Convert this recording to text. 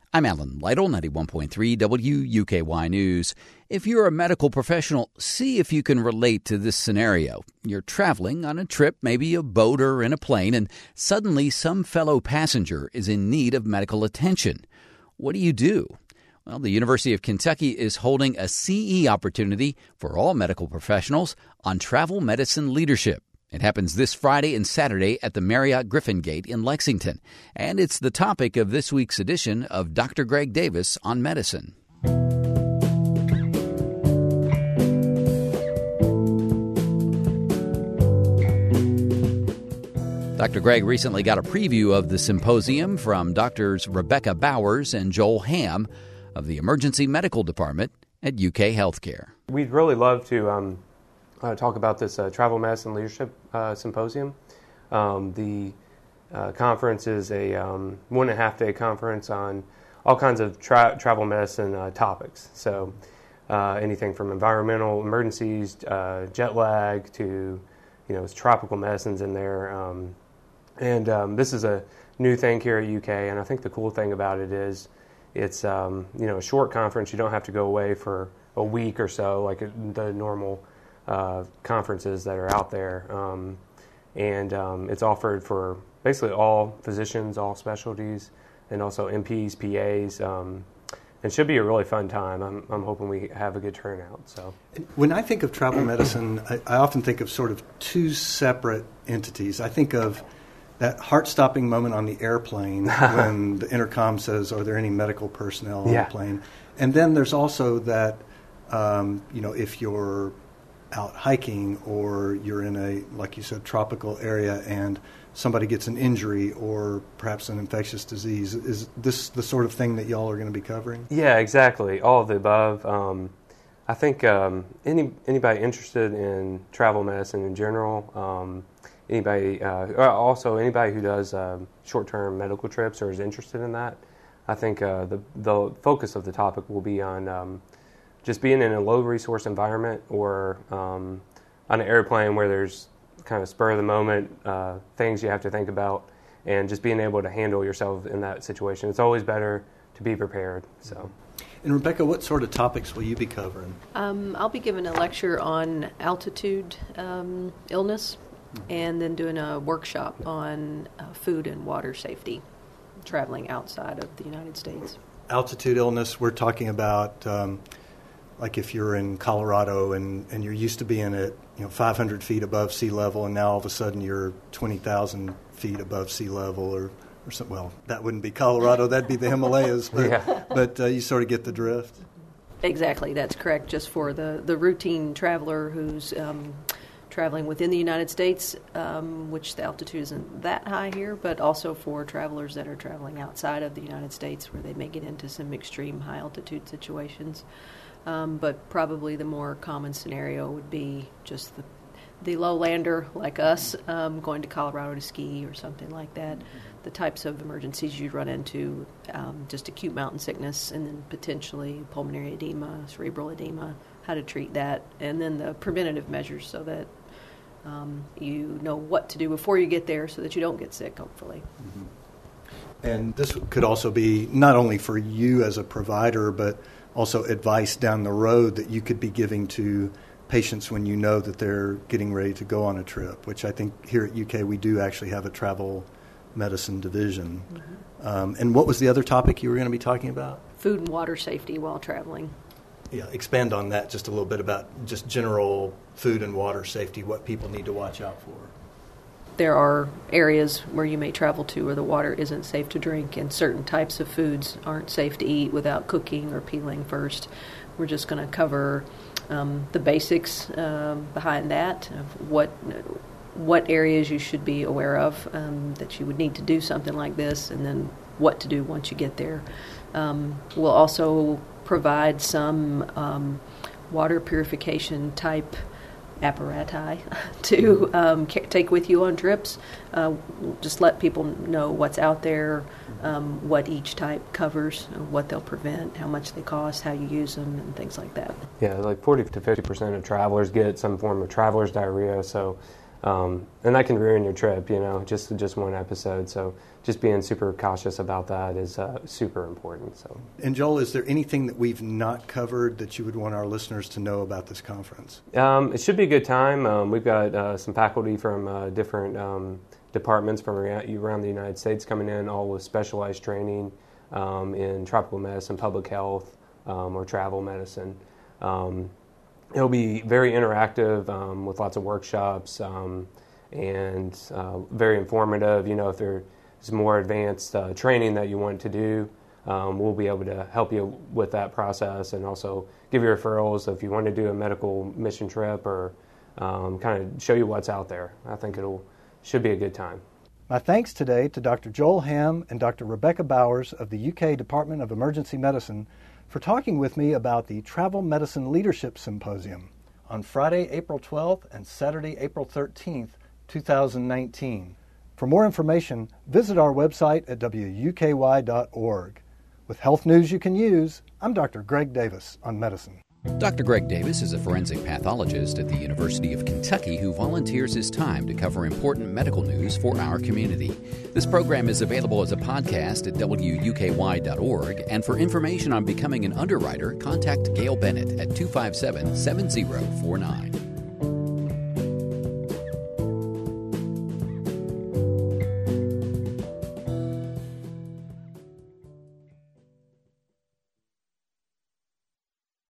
I'm Alan Lytle, 91.3 WUKY News. If you're a medical professional, see if you can relate to this scenario. You're traveling on a trip, maybe a boat or in a plane, and suddenly some fellow passenger is in need of medical attention. What do? Well, the University of Kentucky is holding a CE opportunity for all medical professionals on travel medicine leadership. It happens this Friday and Saturday at the Marriott Griffin Gate in Lexington. And it's the topic of this week's edition of Dr. Greg Davis on Medicine. Dr. Greg recently got a preview of the symposium from Drs. Rebecca Bowers and Joel Ham of the Emergency Medical Department at UK Healthcare. We'd really love to talk about this Travel Medicine Leadership Symposium. The conference is a 1.5 day conference on all kinds of travel medicine topics. So anything from environmental emergencies, jet lag, to tropical medicines in there. And this is a new thing here at UK, and I think the cool thing about it is it's a short conference. You don't have to go away for a week or so like the normal conferences that are out there, and it's offered for basically all physicians, all specialties, and also MPs, PAs. It should be a really fun time. I'm hoping we have a good turnout. So, when I think of travel medicine, I often think of sort of two separate entities. I think of that heart-stopping moment on the airplane when the intercom says, "Are there any medical personnel on the plane?" And then there's also that, if you're out hiking or you're in a, like you said, tropical area and somebody gets an injury or perhaps an infectious disease. Is this the sort of thing that y'all are going to be covering? Yeah, exactly. All of the above. I think anybody interested in travel medicine in general, anybody who does short-term medical trips or is interested in that, I think the focus of the topic will be on just being in a low-resource environment or on an airplane where there's kind of spur-of-the-moment things you have to think about, and just being able to handle yourself in that situation. It's always better to be prepared. So. And Rebecca, what sort of topics will you be covering? I'll be giving a lecture on altitude illness, and then doing a workshop on food and water safety, traveling outside of the United States. Altitude illness, we're talking about like if you're in Colorado and you're used to being at 500 feet above sea level, and now all of a sudden you're 20,000 feet above sea level, or something. Well, that wouldn't be Colorado, that'd be the Himalayas, but you sort of get the drift. Exactly, that's correct. Just for the routine traveler who's traveling within the United States, which the altitude isn't that high here, but also for travelers that are traveling outside of the United States where they may get into some extreme high altitude situations. But probably the more common scenario would be just the lowlander like us going to Colorado to ski or something like that. The types of emergencies you'd run into, just acute mountain sickness, and then potentially pulmonary edema, cerebral edema, how to treat that, and then the preventative measures so that you know what to do before you get there so that you don't get sick, hopefully. Mm-hmm. And this could also be not only for you as a provider, but also advice down the road that you could be giving to patients when you know that they're getting ready to go on a trip, which I think here at UK we do actually have a travel medicine division. Mm-hmm. And what was the other topic you were going to be talking about? Food and water safety while traveling. Yeah, expand on that just a little bit about just general food and water safety, what people need to watch out for. There are areas where you may travel to where the water isn't safe to drink, and certain types of foods aren't safe to eat without cooking or peeling first. We're just going to cover the basics behind that, of what areas you should be aware of, that you would need to do something like this, and then what to do once you get there. We'll also provide some water purification type apparati to take with you on trips. Just let people know what's out there, what each type covers, what they'll prevent, how much they cost, how you use them, and things like that. Yeah, like 40 to 50% of travelers get some form of traveler's diarrhea, so And that can ruin your trip, just one episode. So just being super cautious about that is super important. So. And Joel, is there anything that we've not covered that you would want our listeners to know about this conference? It should be a good time. We've got some faculty from different departments from around the United States coming in, all with specialized training in tropical medicine, public health, or travel medicine. It'll be very interactive with lots of workshops and very informative. If there's more advanced training that you want to do, we'll be able to help you with that process and also give you referrals if you want to do a medical mission trip or kind of show you what's out there. I think should be a good time. My thanks today to Dr. Joel Hamm and Dr. Rebecca Bowers of the UK Department of Emergency Medicine for talking with me about the Travel Medicine Leadership Symposium on Friday, April 12th and Saturday, April 13th, 2019. For more information, visit our website at wuky.org. With health news you can use, I'm Dr. Greg Davis on medicine. Dr. Greg Davis is a forensic pathologist at the University of Kentucky who volunteers his time to cover important medical news for our community. This program is available as a podcast at wuky.org, and for information on becoming an underwriter, contact Gail Bennett at 257-7049.